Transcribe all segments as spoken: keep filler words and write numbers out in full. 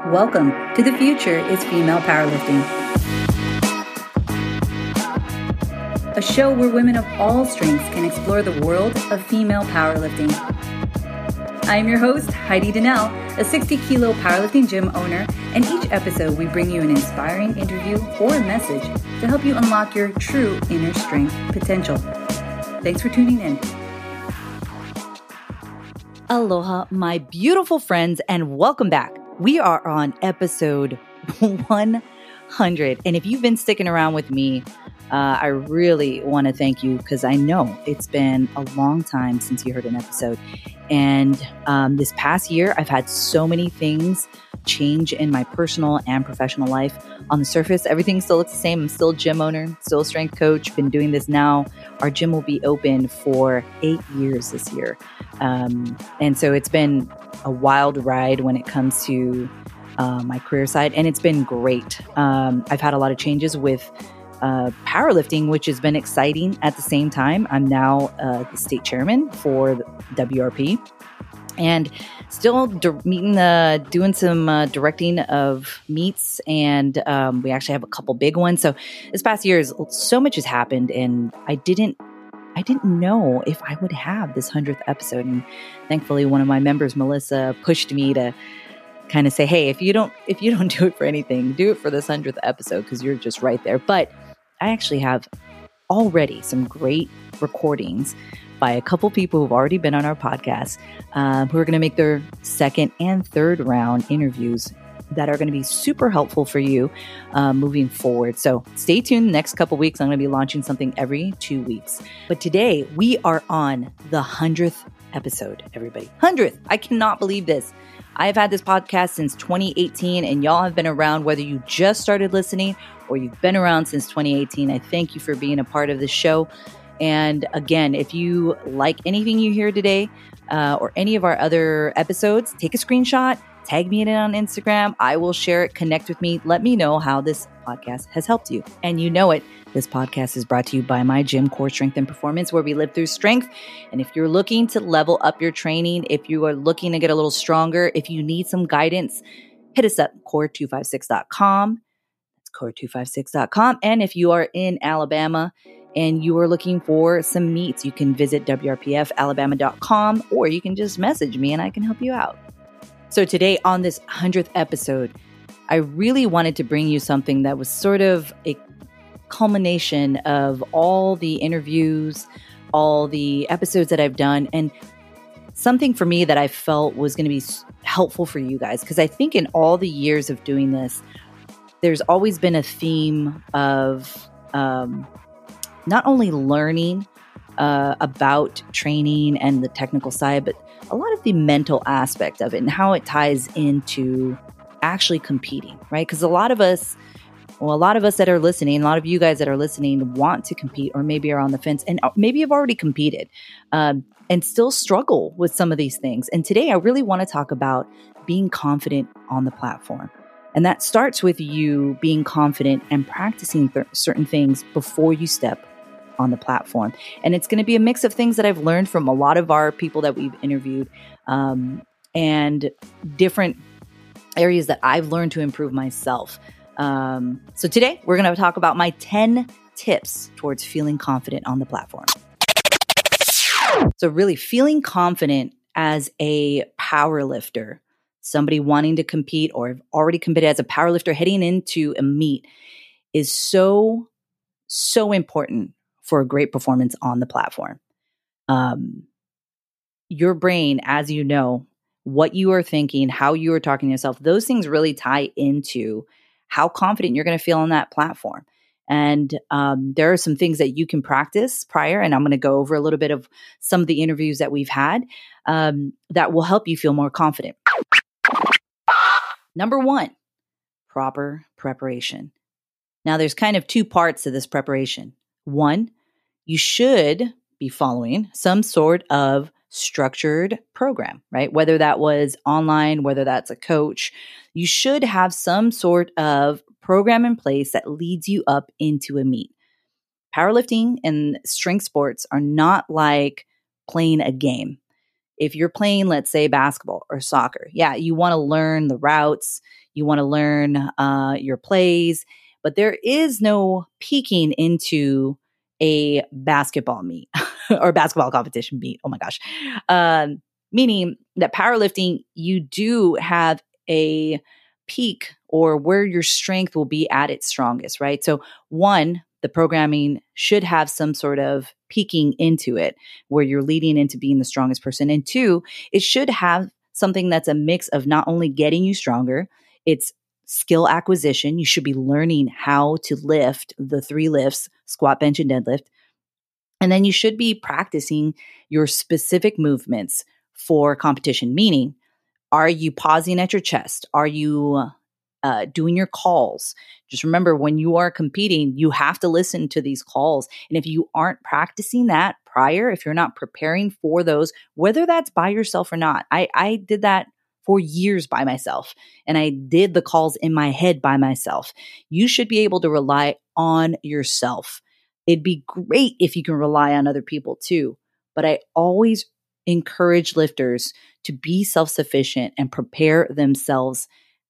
Welcome to The Future is Female Powerlifting, a show where women of all strengths can explore the world of female powerlifting. I am your host, Heidi Donnell, a sixty kilo powerlifting gym owner, and each episode we bring you an inspiring interview or a message to help you unlock your true inner strength potential. Thanks for tuning in. Aloha, my beautiful friends, and welcome back. We are on episode one hundred. And if you've been sticking around with me, uh, I really want to thank you because I know it's been a long time since you heard an episode. And um, this past year, I've had so many things change in my personal and professional life. On the surface, everything still looks the same. I'm still a gym owner, still a strength coach, been doing this now. Our gym will be open for eight years this year. Um, and so it's been a wild ride when it comes to uh, my career side, and it's been great. Um, I've had a lot of changes with uh, powerlifting, which has been exciting at the same time. I'm now uh, the state chairman for the W R P. And still di- meeting, uh, doing some uh, directing of meets, and um, we actually have a couple big ones. So this past year, is so much has happened, and I didn't, I didn't know if I would have this hundredth episode. And thankfully, one of my members, Melissa, pushed me to kind of say, "Hey, if you don't, if you don't do it for anything, do it for this hundredth episode because you're just right there." But I actually have already some great recordings by a couple people who've already been on our podcast, um, who are going to make their second and third round interviews that are going to be super helpful for you uh, moving forward. So stay tuned. The next couple weeks, I'm going to be launching something every two weeks. But today we are on the hundredth episode, everybody. hundredth. I cannot believe this. I've had this podcast since twenty eighteen, and y'all have been around whether you just started listening or you've been around since twenty eighteen. I thank you for being a part of this show. And again, if you like anything you hear today uh, or any of our other episodes, take a screenshot, tag me in it on Instagram. I will share it. Connect with me. Let me know how this podcast has helped you. And you know it. This podcast is brought to you by my gym, Core Strength and Performance, where we live through strength. And if you're looking to level up your training, if you are looking to get a little stronger, if you need some guidance, hit us up, core two five six dot com. That's core two five six dot com. And if you are in Alabama and you are looking for some meets, you can visit W R P F alabama dot com, or you can just message me and I can help you out. So today on this hundredth episode, I really wanted to bring you something that was sort of a culmination of all the interviews, all the episodes that I've done, and something for me that I felt was going to be helpful for you guys. Because I think in all the years of doing this, there's always been a theme of um, not only learning uh, about training and the technical side, but a lot of the mental aspect of it and how it ties into actually competing, right? Because a lot of us, well, a lot of us that are listening, a lot of you guys that are listening want to compete, or maybe are on the fence and maybe have already competed um, and still struggle with some of these things. And today I really want to talk about being confident on the platform. And that starts with you being confident and practicing th- certain things before you step on the platform. And it's going to be a mix of things that I've learned from a lot of our people that we've interviewed um, and different areas that I've learned to improve myself. Um, so today we're going to talk about my ten tips towards feeling confident on the platform. So really feeling confident as a power lifter, somebody wanting to compete or have already competed as a power lifter heading into a meet is so, so important for a great performance on the platform. Um, your brain, as you know, what you are thinking, how you are talking to yourself, those things really tie into how confident you're going to feel on that platform. And um, there are some things that you can practice prior, and I'm going to go over a little bit of some of the interviews that we've had um, that will help you feel more confident. Number one, proper preparation. Now, there's kind of two parts to this preparation. One, you should be following some sort of structured program, right? Whether that was online, whether that's a coach, you should have some sort of program in place that leads you up into a meet. Powerlifting and strength sports are not like playing a game. if you're playing, let's say, basketball or soccer, yeah, you want to learn the routes, you want to learn uh, your plays, but there is no peeking into a basketball meet or basketball competition meet. Oh my gosh. Um, meaning that powerlifting, you do have a peak or where your strength will be at its strongest, right? So one, the programming should have some sort of peeking into it where you're leading into being the strongest person. And two, it should have something that's a mix of not only getting you stronger, it's skill acquisition. You should be learning how to lift the three lifts, squat, bench, and deadlift. And then you should be practicing your specific movements for competition, meaning, are you pausing at your chest? Are you uh, doing your calls? Just remember, when you are competing, you have to listen to these calls. And if you aren't practicing that prior, if you're not preparing for those, whether that's by yourself or not, I, I did that for years by myself, and I did the calls in my head by myself. You should be able to rely on yourself. It'd be great if you can rely on other people too, but I always encourage lifters to be self-sufficient and prepare themselves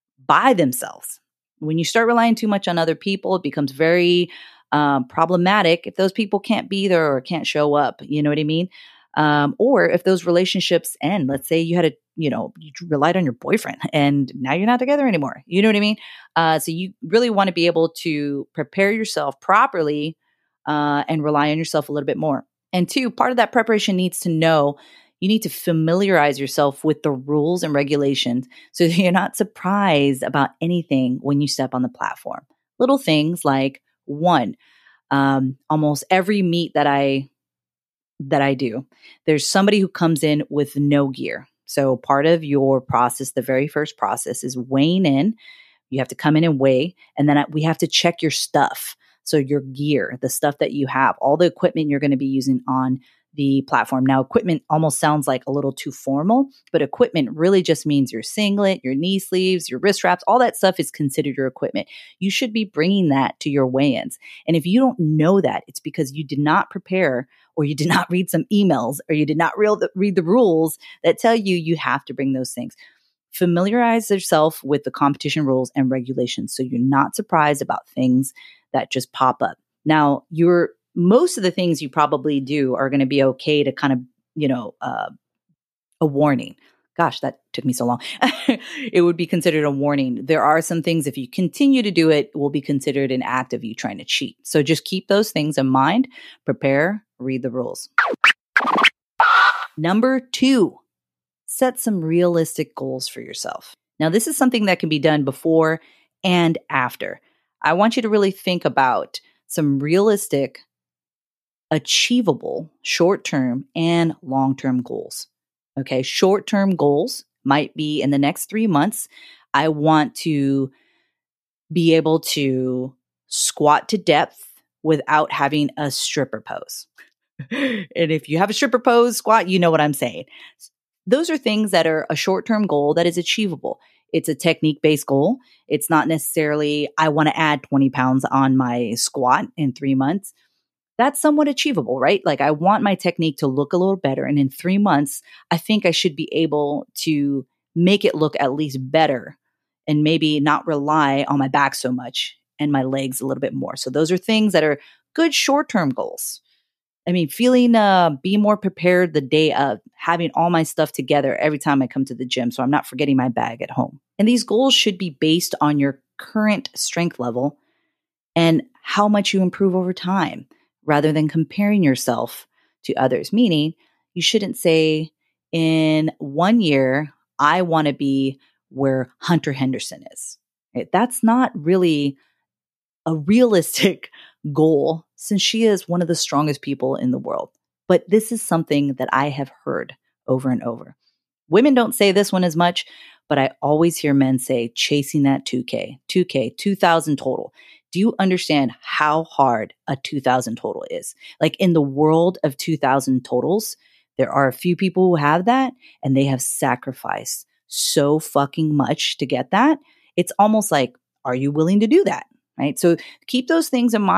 by themselves. When you start relying too much on other people, it becomes very um, problematic if those people can't be there or can't show up. You know what I mean? Um, or if those relationships end, let's say you had a, you know, you relied on your boyfriend and now you're not together anymore. You know what I mean? Uh, so you really want to be able to prepare yourself properly uh, and rely on yourself a little bit more. And two, part of that preparation needs to know, you need to familiarize yourself with the rules and regulations so that you're not surprised about anything when you step on the platform. Little things like, one, um, almost every meet that I that I do, there's somebody who comes in with no gear. So part of your process, the very first process, is weighing in. You have to come in and weigh, and then we have to check your stuff. So your gear, the stuff that you have, all the equipment you're going to be using on the platform. Now, equipment almost sounds like a little too formal, but equipment really just means your singlet, your knee sleeves, your wrist wraps, all that stuff is considered your equipment. You should be bringing that to your weigh-ins. And if you don't know that, it's because you did not prepare, or you did not read some emails, or you did not read the, read the rules that tell you you have to bring those things. Familiarize yourself with the competition rules and regulations so you're not surprised about things that just pop up. Now, you're most of the things you probably do are going to be okay to kind of, you know, uh, a warning. Gosh, that took me so long. It would be considered a warning. There are some things, if you continue to do it, will be considered an act of you trying to cheat. So just keep those things in mind. Prepare, read the rules. Number two, set some realistic goals for yourself. Now, this is something that can be done before and after. I want you to really think about some realistic, achievable short-term and long-term goals. Okay, short-term goals might be in the next three months. I want to be able to squat to depth without having a stripper pose. And if you have a stripper pose squat, you know what I'm saying. Those are things that are a short-term goal that is achievable. It's a technique-based goal. It's not necessarily, I want to add twenty pounds on my squat in three months. That's somewhat achievable, right? Like, I want my technique to look a little better. And in three months, I think I should be able to make it look at least better and maybe not rely on my back so much and my legs a little bit more. So those are things that are good short-term goals. I mean, feeling, uh, be more prepared the day of, having all my stuff together every time I come to the gym so I'm not forgetting my bag at home. And these goals should be based on your current strength level and how much you improve over time, rather than comparing yourself to others. Meaning, you shouldn't say, in one year, I want to be where Hunter Henderson is. Right? That's not really a realistic goal, since she is one of the strongest people in the world. But this is something that I have heard over and over. Women don't say this one as much, but I always hear men say, chasing that two K, two K, two thousand total. Do you understand how hard a two thousand total is? Like, in the world of two thousand totals, there are a few people who have that, and they have sacrificed so fucking much to get that. It's almost like, are you willing to do that? Right? So keep those things in mind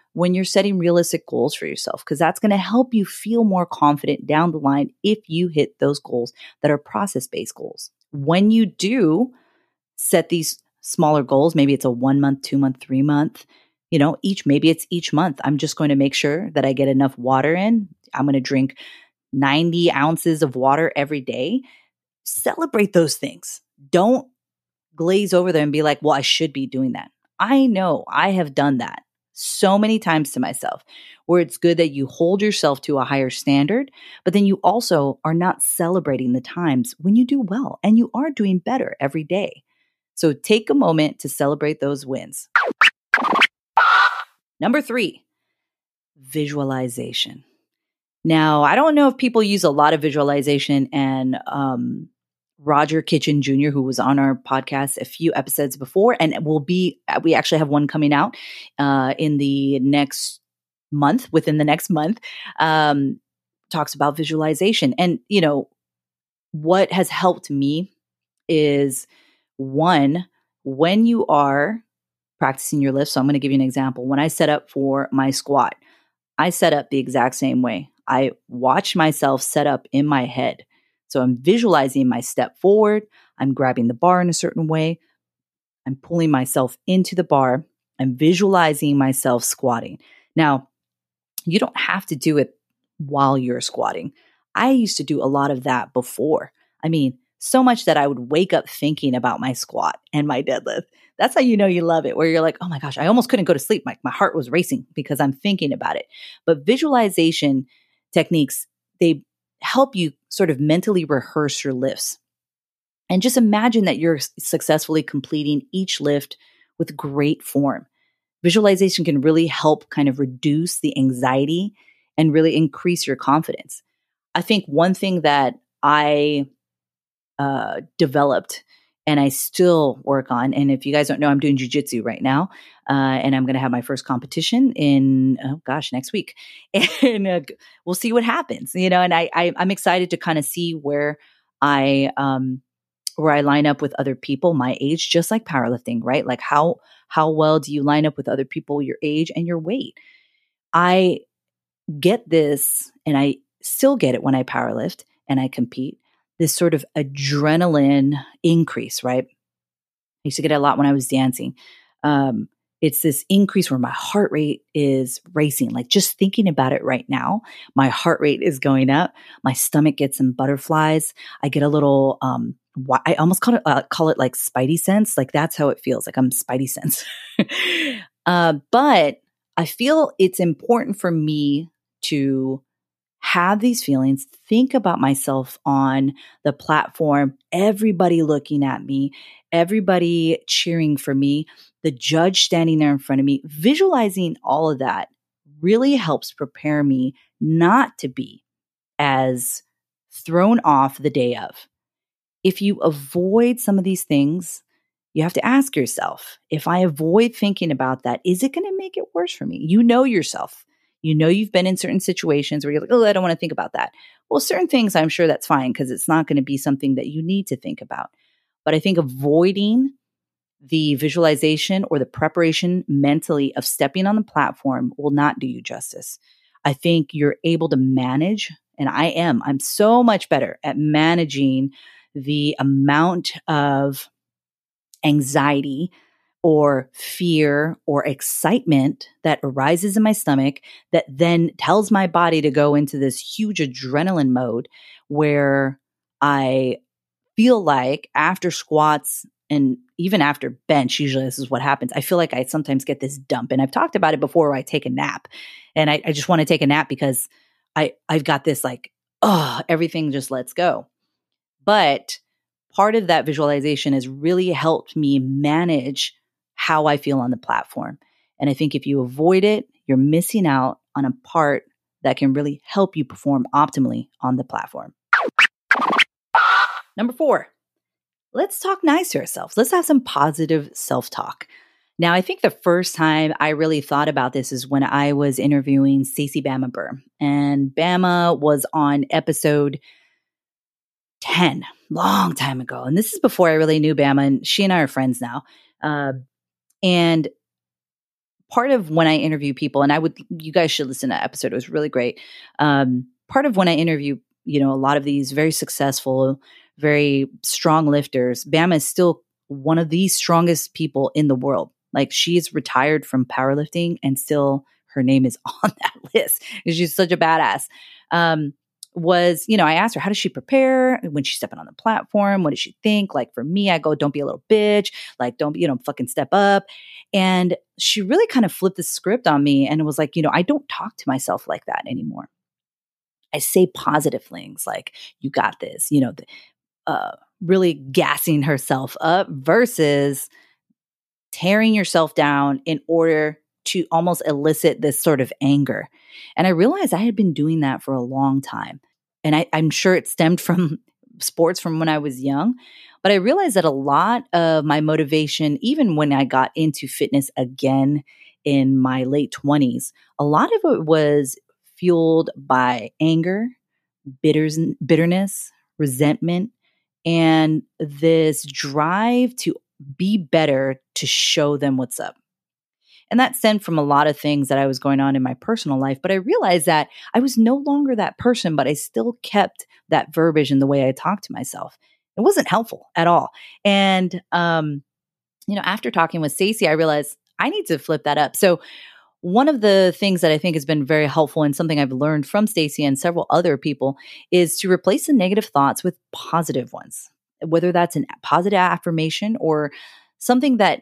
when you're setting realistic goals for yourself, because that's going to help you feel more confident down the line if you hit those goals that are process-based goals. When you do set these smaller goals, maybe it's a one month, two month, three month, you know, each, maybe it's each month. I'm just going to make sure that I get enough water in. I'm going to drink ninety ounces of water every day. Celebrate those things. Don't glaze over them and be like, well, I should be doing that. I know I have done that so many times to myself, where it's good that you hold yourself to a higher standard, but then you also are not celebrating the times when you do well and you are doing better every day. So take a moment to celebrate those wins. Number three, visualization. Now, I don't know if people use a lot of visualization, and um, Roger Kitchen Junior, who was on our podcast a few episodes before, and will be, we actually have one coming out uh, in the next month, within the next month, um, talks about visualization. And, you know, what has helped me is, one, when you are practicing your lift. So I'm going to give you an example. When I set up for my squat, I set up the exact same way. I watch myself set up in my head. So I'm visualizing my step forward. I'm grabbing the bar in a certain way. I'm pulling myself into the bar. I'm visualizing myself squatting. Now, you don't have to do it while you're squatting. I used to do a lot of that before. I mean, so much that I would wake up thinking about my squat and my deadlift. That's how you know you love it, where you're like, oh my gosh, I almost couldn't go to sleep. My, my heart was racing because I'm thinking about it. But visualization techniques, they help you sort of mentally rehearse your lifts. And just imagine that you're successfully completing each lift with great form. Visualization can really help kind of reduce the anxiety and really increase your confidence. I think one thing that I uh, developed and I still work on, and if you guys don't know, I'm doing jiu-jitsu right now, uh, and I'm going to have my first competition in, oh gosh, next week. And uh, we'll see what happens, you know, and I, I, I'm excited to kind of see where I, um, where I line up with other people my age, just like powerlifting, right? Like how, how well do you line up with other people your age and your weight? I get this, and I still get it when I powerlift and I compete, this sort of adrenaline increase, right? I used to get it a lot when I was dancing. Um, it's this increase where my heart rate is racing. Like just thinking about it right now, my heart rate is going up. My stomach gets some butterflies. I get a little, um, I almost call it, uh, call it like Spidey sense. Like that's how it feels. Like I'm Spidey sense. uh, but I feel it's important for me to have these feelings, think about myself on the platform, everybody looking at me, everybody cheering for me, the judge standing there in front of me, visualizing all of that really helps prepare me not to be as thrown off the day of. If you avoid some of these things, you have to ask yourself, if I avoid thinking about that, is it going to make it worse for me? You know yourself. You know you've been in certain situations where you're like, oh, I don't want to think about that. Well, certain things, I'm sure that's fine because it's not going to be something that you need to think about. But I think avoiding the visualization or the preparation mentally of stepping on the platform will not do you justice. I think you're able to manage, and I am, I'm so much better at managing the amount of anxiety or fear or excitement that arises in my stomach that then tells my body to go into this huge adrenaline mode where I feel like after squats and even after bench, usually this is what happens. I feel like I sometimes get this dump, and I've talked about it before where I take a nap and I, I just want to take a nap because I, I've got this like, oh, everything just lets go. But part of that visualization has really helped me manage how I feel on the platform. And I think if you avoid it, you're missing out on a part that can really help you perform optimally on the platform. Number four, let's talk nice to ourselves. Let's have some positive self-talk. Now, I think the first time I really thought about this is when I was interviewing Stacey Bama Burr. And Bama was on episode ten, long time ago. And this is before I really knew Bama, and she and I are friends now. Uh, and part of when I interview people, and I would, you guys should listen to that episode. It was really great. Um, part of when I interview, you know, a lot of these very successful, very strong lifters, Bama is still one of the strongest people in the world. Like, she's retired from powerlifting and still her name is on that list because she's such a badass. Um, was, you know, I asked her, how does she prepare when she's stepping on the platform? What does she think? Like, for me, I go, don't be a little bitch. Like, don't be, you know, fucking step up. And she really kind of flipped the script on me and it was like, you know, I don't talk to myself like that anymore. I say positive things like, you got this, you know, the, uh, really gassing herself up versus tearing yourself down in order to almost elicit this sort of anger. And I realized I had been doing that for a long time. And I, I'm sure it stemmed from sports from when I was young. But I realized that a lot of my motivation, even when I got into fitness again in my late twenties, a lot of it was fueled by anger, bitters, bitterness, resentment, and this drive to be better to show them what's up. And that stemmed from a lot of things that I was going on in my personal life. But I realized that I was no longer that person, but I still kept that verbiage in the way I talked to myself. It wasn't helpful at all. And, um, you know, after talking with Stacey, I realized I need to flip that up. So one of the things that I think has been very helpful and something I've learned from Stacey and several other people is to replace the negative thoughts with positive ones, whether that's a positive affirmation or something that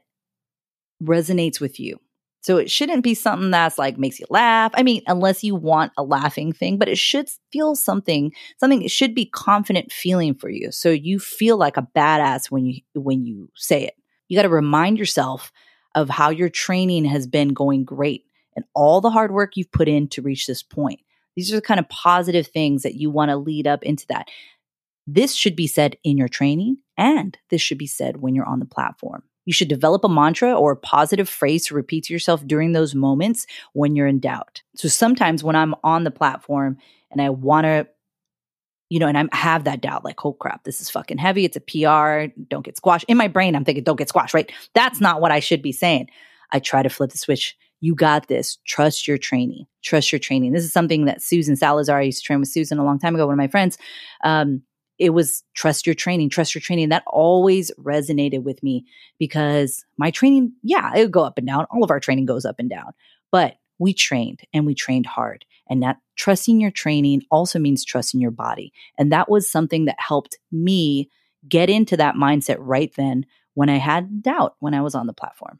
resonates with you. So it shouldn't be something that's like makes you laugh. I mean, unless you want a laughing thing, but it should feel something, something it should be confident feeling for you. So you feel like a badass when you when you say it. You got to remind yourself of how your training has been going great and all the hard work you've put in to reach this point. These are the kind of positive things that you want to lead up into that. This should be said in your training, and this should be said when you're on the platform. You should develop a mantra or a positive phrase to repeat to yourself during those moments when you're in doubt. So sometimes when I'm on the platform and I want to, you know, and I have that doubt, like, oh crap, this is fucking heavy. It's a P R. Don't get squashed. In my brain, I'm thinking, don't get squashed, right? That's not what I should be saying. I try to flip the switch. You got this. Trust your training. Trust your training. This is something that Susan Salazar, I used to train with Susan a long time ago, one of my friends. Um, It was trust your training, trust your training. That always resonated with me because my training, yeah, it would go up and down. All of our training goes up and down, but we trained and we trained hard. And that trusting your training also means trusting your body. And that was something that helped me get into that mindset right then when I had doubt when I was on the platform.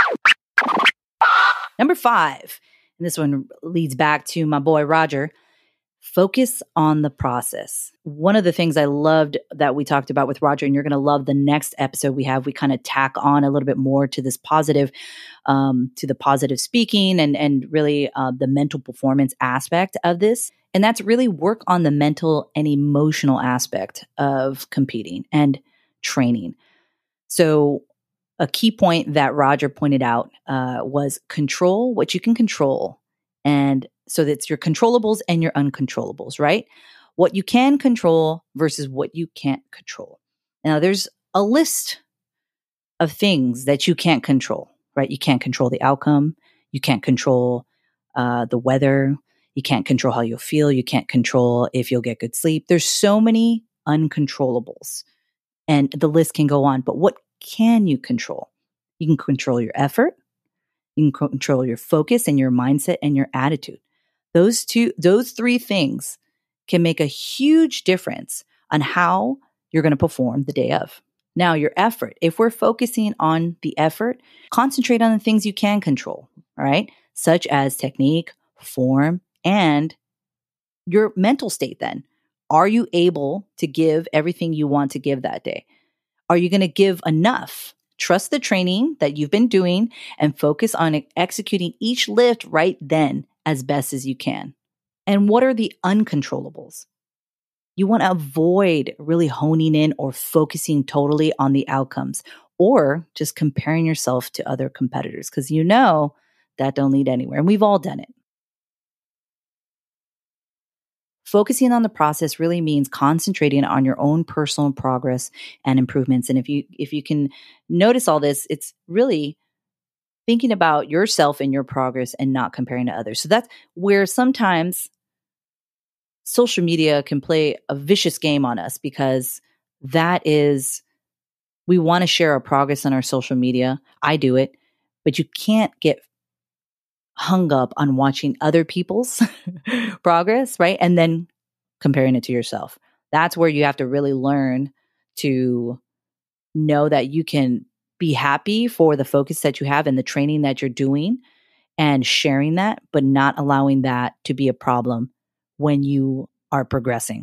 Number five, and this one leads back to my boy, Roger. Focus on the process. One of the things I loved that we talked about with Roger, and you're going to love the next episode we have, we kind of tack on a little bit more to this positive, um, to the positive speaking and, and really uh, the mental performance aspect of this. And that's really work on the mental and emotional aspect of competing and training. So a key point that Roger pointed out uh, was control what you can control. And so that's your controllables and your uncontrollables, right? What you can control versus what you can't control. Now, there's a list of things that you can't control, right? You can't control the outcome. You can't control uh, the weather. You can't control how you'll feel. You can't control if you'll get good sleep. There's so many uncontrollables, and the list can go on. But what can you control? You can control your effort. You can control your focus and your mindset and your attitude. Those two, those three things can make a huge difference on how you're going to perform the day of. Now, your effort, if we're focusing on the effort, concentrate on the things you can control, all right? Such as technique, form, and your mental state then. Are you able to give everything you want to give that day? Are you going to give enough? Trust the training that you've been doing and focus on executing each lift right then as best as you can. And what are the uncontrollables? You want to avoid really honing in or focusing totally on the outcomes or just comparing yourself to other competitors because you know that don't lead anywhere. And we've all done it. Focusing on the process really means concentrating on your own personal progress and improvements. And if you if you can notice all this, it's really thinking about yourself and your progress and not comparing to others. So that's where sometimes social media can play a vicious game on us, because that is, we want to share our progress on our social media. I do it, but you can't get hung up on watching other people's progress, right? And then comparing it to yourself. That's where you have to really learn to know that you can be happy for the focus that you have and the training that you're doing and sharing that, but not allowing that to be a problem when you are progressing.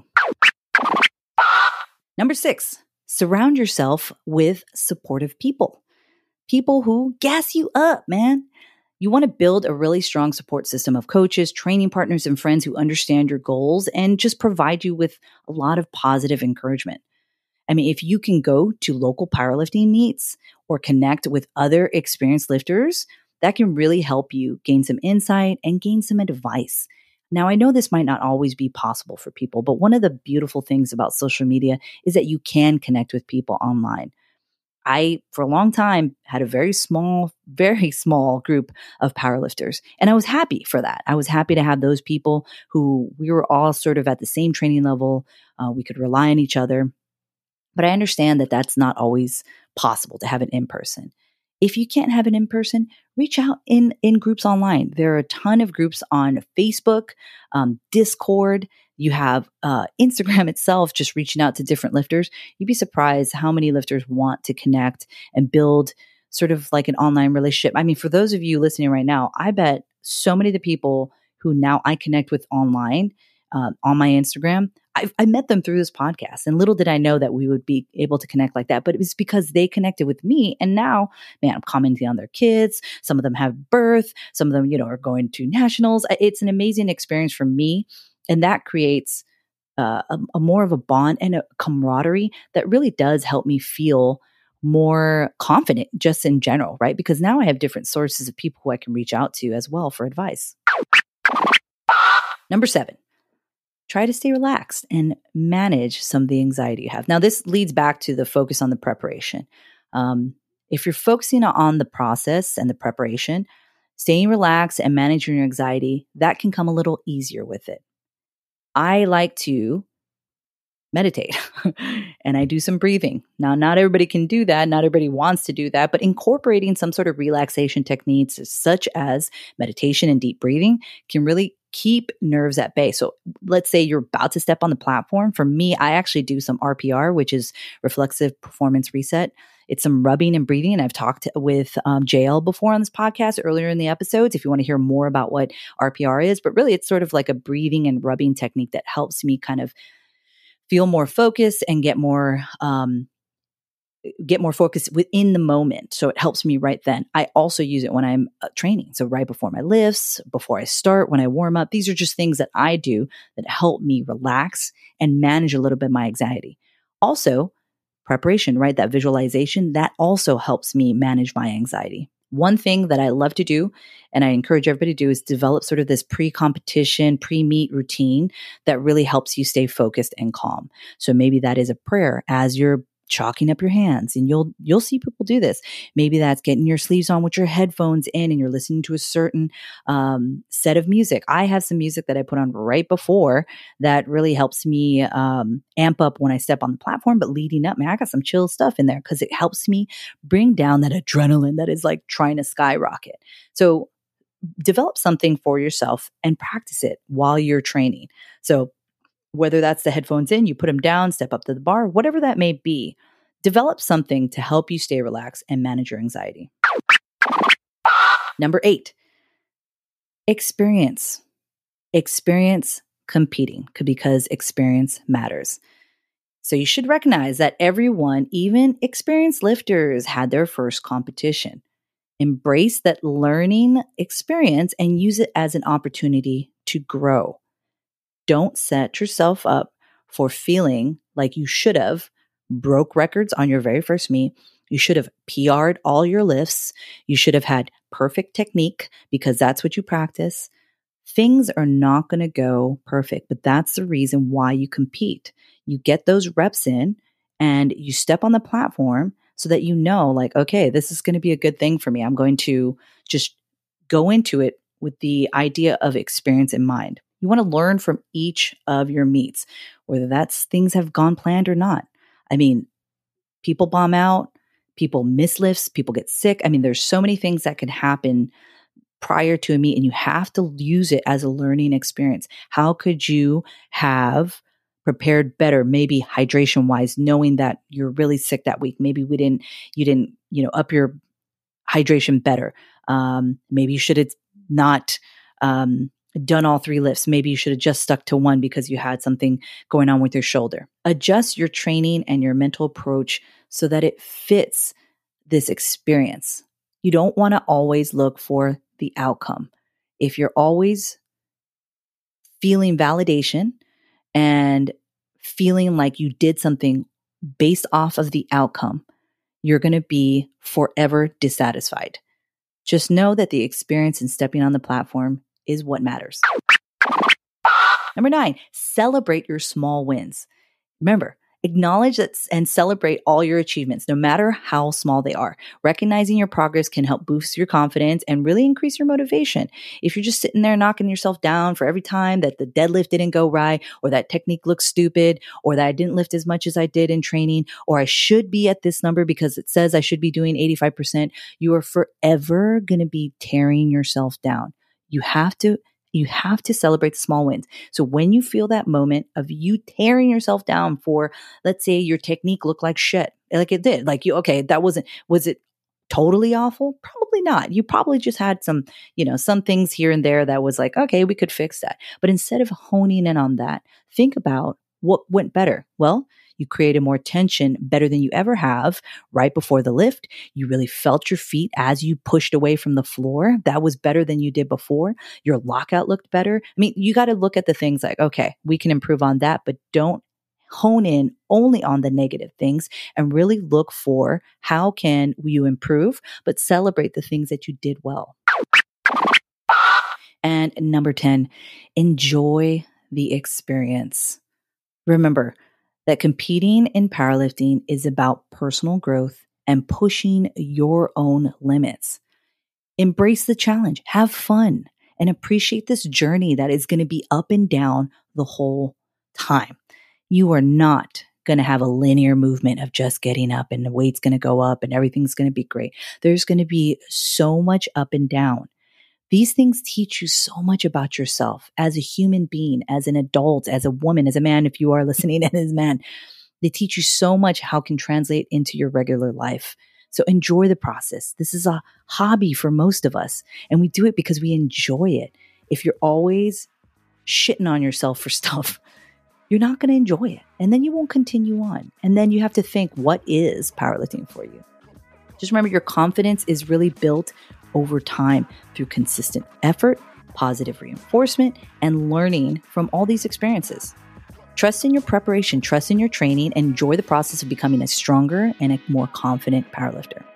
Number six, surround yourself with supportive people. People who gas you up, man. You want to build a really strong support system of coaches, training partners, and friends who understand your goals and just provide you with a lot of positive encouragement. I mean, if you can go to local powerlifting meets or connect with other experienced lifters, that can really help you gain some insight and gain some advice. Now, I know this might not always be possible for people, but one of the beautiful things about social media is that you can connect with people online. I, for a long time, had a very small, very small group of powerlifters. And I was happy for that. I was happy to have those people who we were all sort of at the same training level. Uh, we could rely on each other. But I understand that that's not always possible to have it in person. If you can't have it in person, reach out in, in groups online. There are a ton of groups on Facebook, um, Discord. You have uh, Instagram itself, just reaching out to different lifters. You'd be surprised how many lifters want to connect and build sort of like an online relationship. I mean, for those of you listening right now, I bet so many of the people who now I connect with online uh, on my Instagram, I, I met them through this podcast. And little did I know that we would be able to connect like that. But it was because they connected with me. And now, man, I'm commenting on their kids. Some of them have birth. Some of them, you know, are going to nationals. It's an amazing experience for me. And that creates uh, a, a more of a bond and a camaraderie that really does help me feel more confident just in general, right? Because now I have different sources of people who I can reach out to as well for advice. Number seven, try to stay relaxed and manage some of the anxiety you have. Now, this leads back to the focus on the preparation. Um, if you're focusing on the process and the preparation, staying relaxed and managing your anxiety, that can come a little easier with it. I like to meditate and I do some breathing. Now, not everybody can do that. Not everybody wants to do that, but incorporating some sort of relaxation techniques such as meditation and deep breathing can really keep nerves at bay. So let's say you're about to step on the platform. For me, I actually do some R P R, which is reflexive performance reset. It's some rubbing and breathing. And I've talked with um, J L before on this podcast earlier in the episodes if you want to hear more about what R P R is. But really, it's sort of like a breathing and rubbing technique that helps me kind of feel more focused and get more um, get more focused within the moment. So it helps me right then. I also use it when I'm uh, training. So right before my lifts, before I start, when I warm up, these are just things that I do that help me relax and manage a little bit of my anxiety. Also, preparation, right? That visualization, that also helps me manage my anxiety. One thing that I love to do, and I encourage everybody to do, is develop sort of this pre-competition, pre-meet routine that really helps you stay focused and calm. So maybe that is a prayer as you're chalking up your hands, and you'll you'll see people do this. Maybe that's getting your sleeves on with your headphones in and you're listening to a certain um, set of music. I have some music that I put on right before that really helps me um, amp up when I step on the platform, but leading up, man, I got some chill stuff in there because it helps me bring down that adrenaline that is like trying to skyrocket. So develop something for yourself and practice it while you're training. So whether that's the headphones in, you put them down, step up to the bar, whatever that may be, develop something to help you stay relaxed and manage your anxiety. Number eight, experience. Experience competing because experience matters. So you should recognize that everyone, even experienced lifters, had their first competition. Embrace that learning experience and use it as an opportunity to grow. Don't set yourself up for feeling like you should have broke records on your very first meet. You should have P R'd all your lifts. You should have had perfect technique because that's what you practice. Things are not going to go perfect, but that's the reason why you compete. You get those reps in and you step on the platform so that you know, like, okay, this is going to be a good thing for me. I'm going to just go into it with the idea of experience in mind. You want to learn from each of your meets, whether that's things have gone planned or not. I mean, people bomb out, people miss lifts, people get sick. I mean, there's so many things that can happen prior to a meet, and you have to use it as a learning experience. How could you have prepared better, maybe hydration wise, knowing that you're really sick that week? Maybe we didn't, you didn't, you know, up your hydration better. Um, maybe you should have not um, done all three lifts. Maybe you should have just stuck to one because you had something going on with your shoulder. Adjust your training and your mental approach so that it fits this experience. You don't want to always look for the outcome. If you're always feeling validation and feeling like you did something based off of the outcome, you're going to be forever dissatisfied. Just know that the experience in stepping on the platform is what matters. Number nine, celebrate your small wins. Remember, acknowledge that and celebrate all your achievements, no matter how small they are. Recognizing your progress can help boost your confidence and really increase your motivation. If you're just sitting there knocking yourself down for every time that the deadlift didn't go right, or that technique looks stupid, or that I didn't lift as much as I did in training, or I should be at this number because it says I should be doing eighty-five percent, you are forever going to be tearing yourself down. You have to You have to celebrate the small wins. So when you feel that moment of you tearing yourself down for, let's say your technique looked like shit, like it did, like you, okay, that wasn't, was it totally awful? Probably not. You probably just had some, you know, some things here and there that was like, okay, we could fix that. But instead of honing in on that, think about what went better. Well, you created more tension better than you ever have right before the lift. You really felt your feet as you pushed away from the floor. That was better than you did before. Your lockout looked better. I mean, you got to look at the things like, okay, we can improve on that, but don't hone in only on the negative things and really look for how can you improve, but celebrate the things that you did well. And number ten, enjoy the experience. Remember that competing in powerlifting is about personal growth and pushing your own limits. Embrace the challenge, have fun, and appreciate this journey that is going to be up and down the whole time. You are not going to have a linear movement of just getting up and the weight's going to go up and everything's going to be great. There's going to be so much up and down. These things teach you so much about yourself as a human being, as an adult, as a woman, as a man, if you are listening, and as a man. They teach you so much how it can translate into your regular life. So enjoy the process. This is a hobby for most of us, and we do it because we enjoy it. If you're always shitting on yourself for stuff, you're not going to enjoy it, and then you won't continue on. And then you have to think, what is powerlifting for you? Just remember, your confidence is really built over time through consistent effort, positive reinforcement, and learning from all these experiences. Trust in your preparation, trust in your training, and enjoy the process of becoming a stronger and a more confident powerlifter.